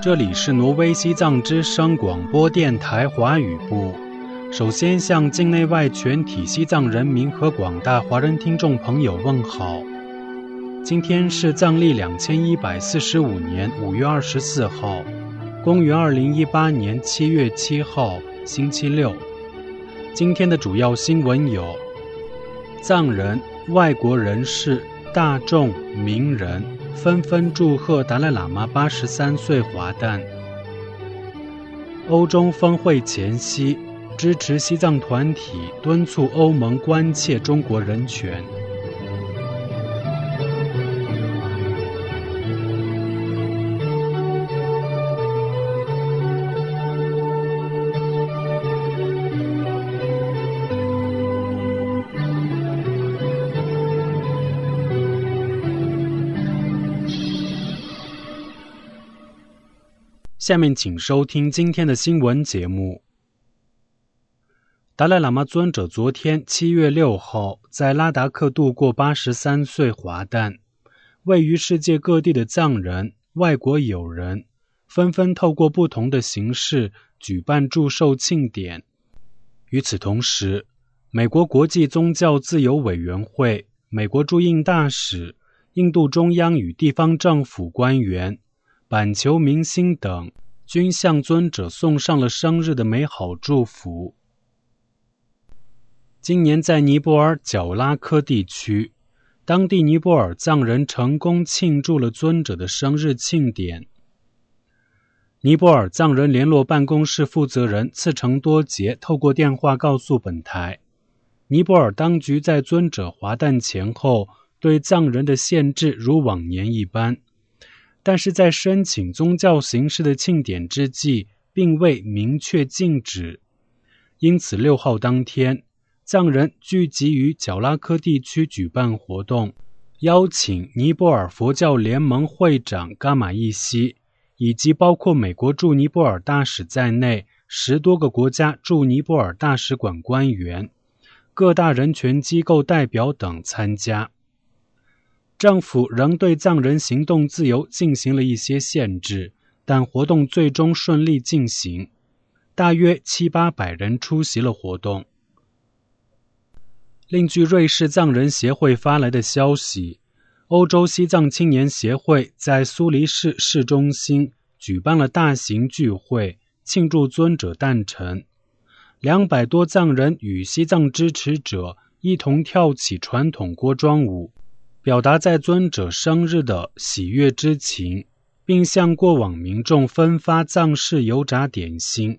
这里是挪威西藏之声广播电台华语部。首先向境内外全体西藏人民和广大华人听众朋友问好。今天是藏历2145年5月24号，公元2018年7月7号，星期六。今天的主要新闻有：藏人、外国人士、大众、名人纷纷祝贺达赖喇嘛83岁华诞。欧中峰会前夕，支持西藏团体敦促欧盟关切中国人权。下面请收听今天的新闻节目。达赖喇嘛尊者昨天7月6号在拉达克度过83岁华诞，位于世界各地的藏人、外国友人纷纷透过不同的形式举办祝寿庆典。与此同时，美国国际宗教自由委员会、美国驻印大使、印度中央与地方政府官员、板球明星等均向尊者送上了生日的美好祝福。今年在尼泊尔角拉科地区，当地尼泊尔藏人成功庆祝了尊者的生日庆典。尼泊尔藏人联络办公室负责人次成多杰透过电话告诉本台，尼泊尔当局在尊者华诞前后对藏人的限制如往年一般，但是在申请宗教形式的庆典之际并未明确禁止。因此6号当天，藏人聚集于角拉科地区举办活动，邀请尼泊尔佛教联盟会长噶玛依西以及包括美国驻尼泊尔大使在内10多个国家驻尼泊尔大使馆官员、各大人权机构代表等参加。政府仍对藏人行动自由进行了一些限制，但活动最终顺利进行，大约700-800人出席了活动。另据瑞士藏人协会发来的消息，欧洲西藏青年协会在苏黎世市中心举办了大型聚会，庆祝尊者诞辰。200多藏人与西藏支持者一同跳起传统锅庄舞，表达在尊者生日的喜悦之情，并向过往民众分发藏式油炸点心。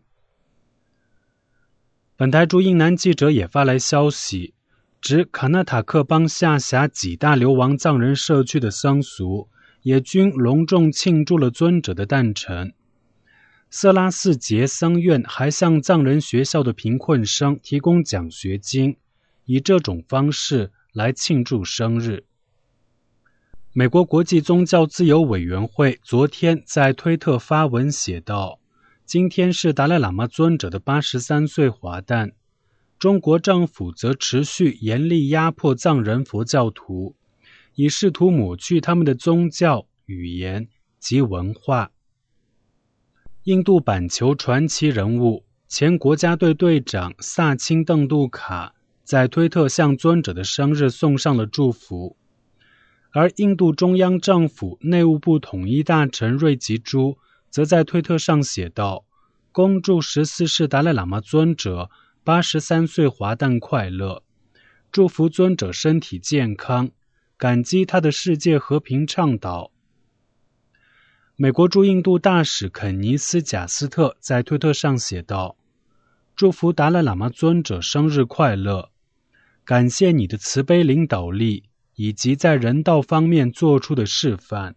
本台驻印南记者也发来消息，指卡纳塔克邦下辖几大流亡藏人社区的僧俗也均隆重庆祝了尊者的诞辰。色拉寺杰僧院还向藏人学校的贫困生提供奖学金，以这种方式来庆祝生日。美国国际宗教自由委员会昨天在推特发文写道，今天是达赖喇嘛尊者的83岁华诞，中国政府则持续严厉压迫藏人佛教徒，以试图抹去他们的宗教、语言及文化。印度板球传奇人物、前国家队队长萨钦邓杜卡在推特向尊者的生日送上了祝福。而印度中央政府内务部统一大臣瑞吉珠则在推特上写道，恭祝14世达赖喇嘛尊者83岁华诞快乐，祝福尊者身体健康，感激他的世界和平倡导。美国驻印度大使肯尼斯·贾斯特在推特上写道，祝福达赖喇嘛尊者生日快乐，感谢你的慈悲领导力以及在人道方面做出的示范。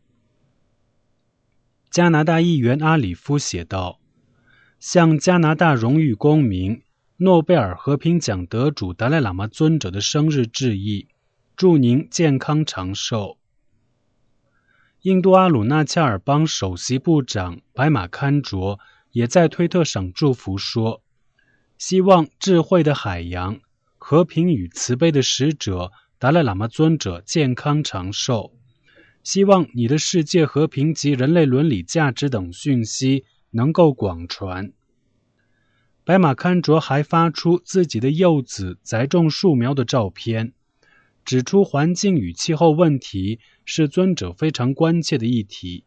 加拿大议员阿里夫写道，向加拿大荣誉公民、诺贝尔和平奖得主达赖喇嘛尊者的生日致意，祝您健康长寿。印度阿鲁纳恰尔邦首席部长白马堪卓也在推特上祝福说，希望智慧的海洋、和平与慈悲的使者达赖喇嘛尊者健康长寿， 希望你的世界和平及人类伦理价值等讯息能够广传。白马勘卓还发出自己的幼子栽种树苗的照片，指出环境与气候问题是尊者非常关切的议题。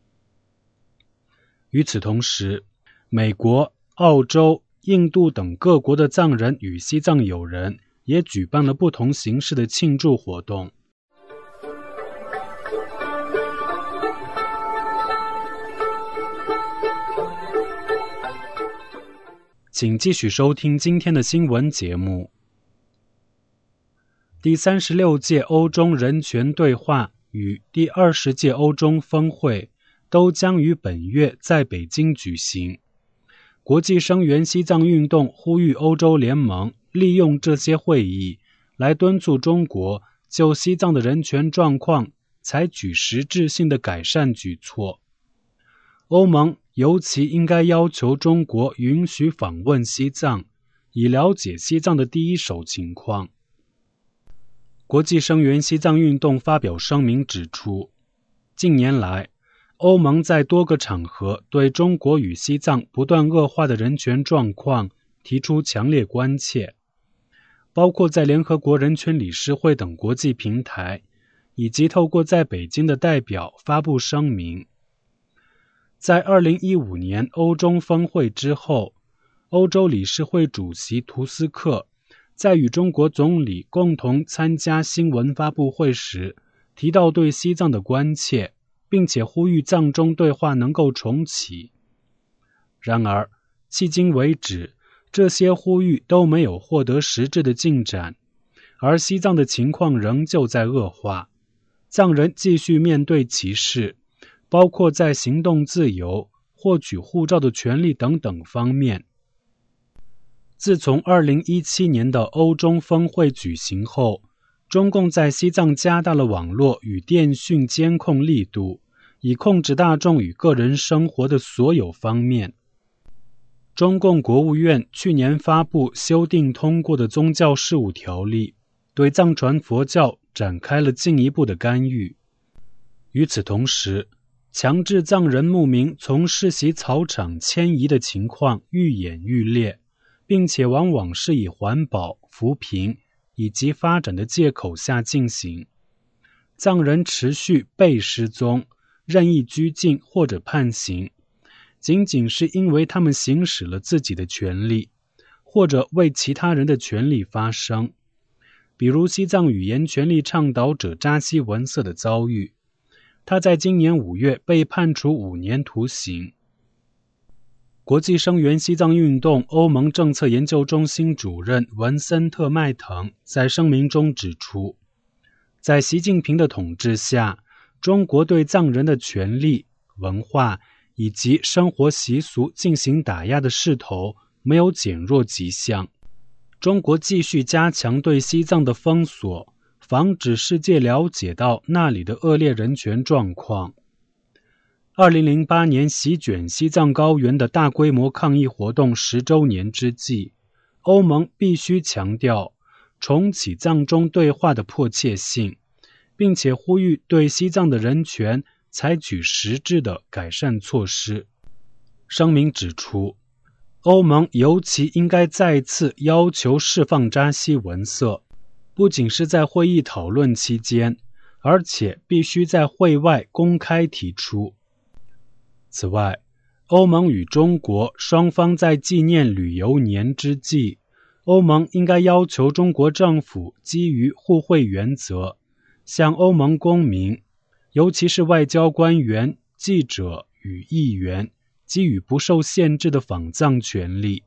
与此同时，美国、澳洲、印度等各国的藏人与西藏友人也举办了不同形式的庆祝活动。请继续收听今天的新闻节目。第36届欧中人权对话与第20届欧中峰会都将于本月在北京举行。国际声援西藏运动呼吁欧洲联盟利用这些会议来敦促中国就西藏的人权状况采取实质性的改善举措。欧盟尤其应该要求中国允许访问西藏，以了解西藏的第一手情况。国际声援西藏运动发表声明指出，近年来，欧盟在多个场合对中国与西藏不断恶化的人权状况提出强烈关切，包括在联合国人权理事会等国际平台，以及透过在北京的代表发布声明。在2015年欧中峰会之后，欧洲理事会主席图斯克在与中国总理共同参加新闻发布会时，提到对西藏的关切，并且呼吁藏中对话能够重启。然而，迄今为止，这些呼吁都没有获得实质的进展，而西藏的情况仍旧在恶化，藏人继续面对歧视，包括在行动自由、获取护照的权利等等方面。自从2017年的欧中峰会举行后，中共在西藏加大了网络与电讯监控力度，以控制大众与个人生活的所有方面。中共国务院去年发布修订通过的宗教事务条例，对藏传佛教展开了进一步的干预。与此同时，强制藏人牧民从世袭草场迁移的情况愈演愈烈，并且往往是以环保、扶贫以及发展的借口下进行。藏人持续被失踪、任意拘禁或者判刑，仅仅是因为他们行使了自己的权利，或者为其他人的权利发声。比如西藏语言权利倡导者扎西文色的遭遇，他在今年5月被判处5年徒刑。国际声援西藏运动欧盟政策研究中心主任文森特·迈腾在声明中指出，在习近平的统治下，中国对藏人的权利、文化以及生活习俗进行打压的势头没有减弱迹象。中国继续加强对西藏的封锁，防止世界了解到那里的恶劣人权状况。2008年席卷西藏高原的大规模抗议活动10周年之际，欧盟必须强调重启藏中对话的迫切性，并且呼吁对西藏的人权采取实质的改善措施。声明指出，欧盟尤其应该再次要求释放扎西文色，不仅是在会议讨论期间，而且必须在会外公开提出。此外，欧盟与中国双方在纪念旅游年之际，欧盟应该要求中国政府基于互惠原则，向欧盟公民，尤其是外交官员、记者与议员，给予不受限制的访藏权利。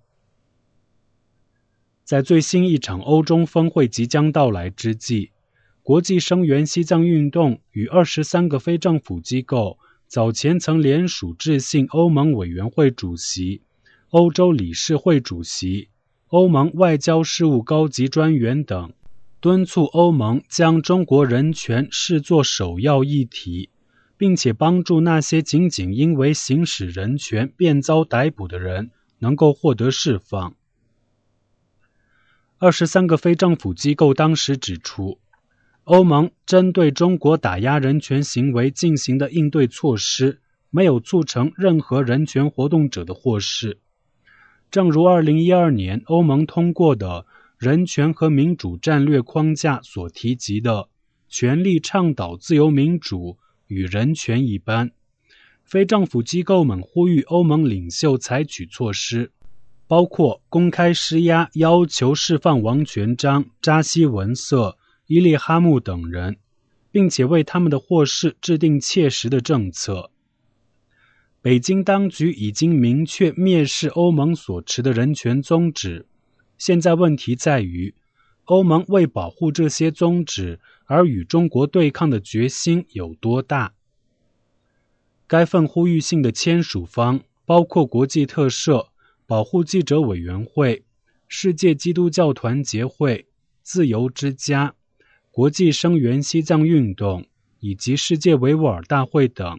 在最新一场欧中峰会即将到来之际，国际声援西藏运动与23个非政府机构早前曾联署致信欧盟委员会主席、欧洲理事会主席、欧盟外交事务高级专员等，敦促欧盟将中国人权视作首要议题，并且帮助那些仅仅因为行使人权便遭逮捕的人能够获得释放。23个非政府机构当时指出， 欧盟针对中国打压人权行为进行的应对措施，没有促成任何人权活动者的获释。正如2012年欧盟通过的人权和民主战略框架所提及的，全力倡导自由民主与人权一般，非政府机构们呼吁欧盟领袖采取措施，包括公开施压要求释放王全璋、扎西文色、伊利哈木等人，并且为他们的获释制定切实的政策。北京当局已经明确蔑视欧盟所持的人权宗旨，现在问题在于，欧盟为保护这些宗旨而与中国对抗的决心有多大。该份呼吁信的签署方包括国际特赦、保护记者委员会、世界基督教团结会、自由之家、国际声援西藏运动以及世界维吾尔大会等。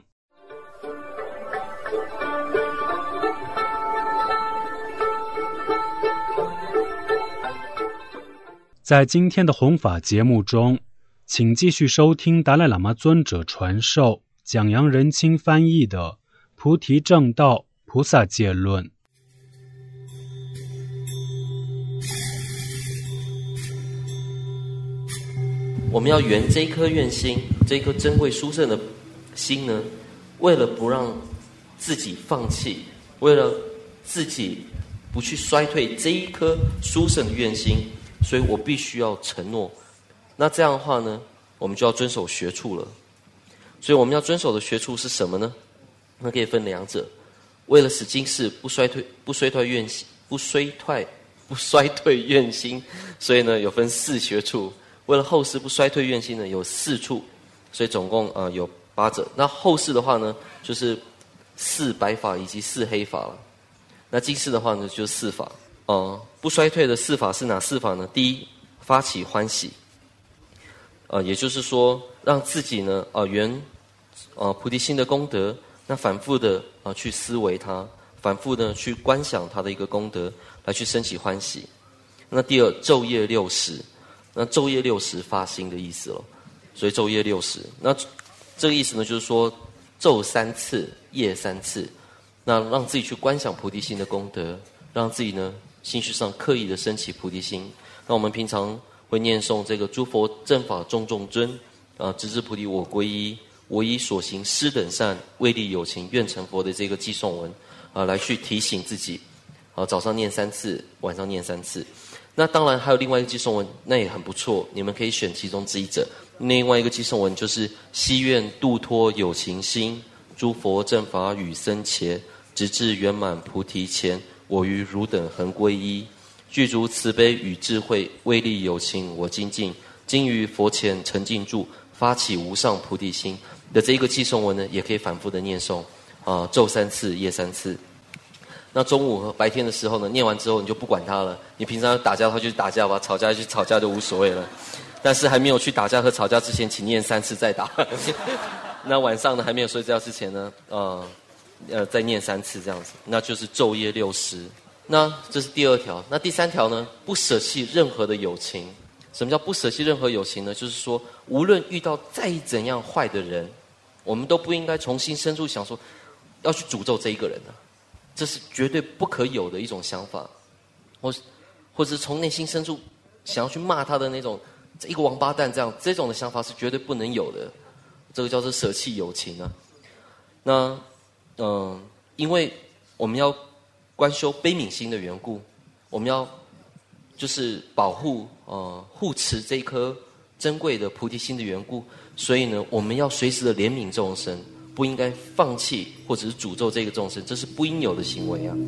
在今天的弘法节目中，请继续收听达赖喇嘛尊者传授蒋扬仁钦翻译的《菩提正道菩萨戒论》。 我们要圆这一颗愿心，这一颗珍贵殊胜的心呢，为了不让自己放弃，为了自己不去衰退这一颗殊胜的愿心，所以我必须要承诺。那这样的话呢，我们就要遵守学处了。所以我们要遵守的学处是什么呢？那可以分两者。为了使今世不衰退愿心，所以呢有分4学处。为了后世不衰退愿心呢，有4处，所以总共有8者。那后世的话呢，就是4白法以及4黑法了。那今世的话呢，就是4法。不衰退的4法是哪4法呢？第一，发起欢喜，也就是说，让自己呢圆菩提心的功德，那反复的去思维它，反复的去观想它的一个功德，来去升起欢喜。那第二，昼夜60，那昼夜60发心的意思了，所以昼夜60。那这个意思呢，就是说昼3次，夜3次，那让自己去观想菩提心的功德，让自己呢心绪上刻意的升起菩提心。那我们平常会念诵这个诸佛正法种种尊，直至菩提我归依，我以所行施等善，为利有情愿成佛的这个偈颂文，来去提醒自己。早上念3次，晚上念3次。那当然还有另外一个偈颂文，那也很不错，你们可以选其中之一者。另外一个偈颂文就是希愿度脱有情心，诸佛正法与僧伽，直至圆满菩提前，我于汝等恒归依。具足慈悲与智慧，为利有情我精进，今于佛前沉静住，发起无上菩提心的这一个偈颂文呢，也可以反复的念诵，昼3次，夜3次。那中午和白天的时候呢，念完之后你就不管它了，你平常打架的话就去打架吧，吵架就去吵架就无所谓了。但是还没有去打架和吵架之前，请念3次再打。那晚上呢，还没有睡觉之前呢，再念3次这样子，那就是昼夜60。那这是第2条。那第3条呢，不舍弃任何的友情。什么叫不舍弃任何友情呢？就是说，无论遇到再怎样坏的人，我们都不应该从心深处想说要去诅咒这一个人啊，这是绝对不可有的一种想法，或者是从内心深处想要去骂他的那种一个王八蛋这种的想法是绝对不能有的。这个叫做舍弃友情啊。那因为我们要观修悲悯心的缘故，我们要就是保护护持这一颗珍贵的菩提心的缘故，所以呢，我们要随时的怜悯众生，不应该放弃或者是诅咒这个众生，这是不应有的行为啊。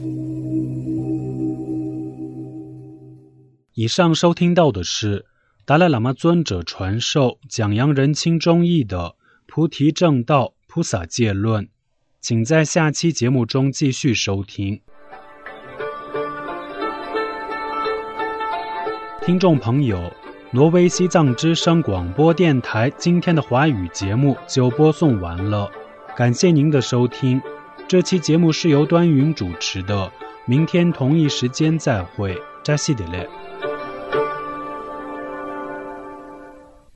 以上收听到的是达赖喇嘛尊者传授蒋扬仁钦中译的《菩提正道菩萨戒论》，请在下期节目中继续收听。听众朋友，挪威西藏之声广播电台今天的华语节目就播送完了，感谢您的收听。这期节目是由端云主持的，明天同一时间再会，扎西德勒。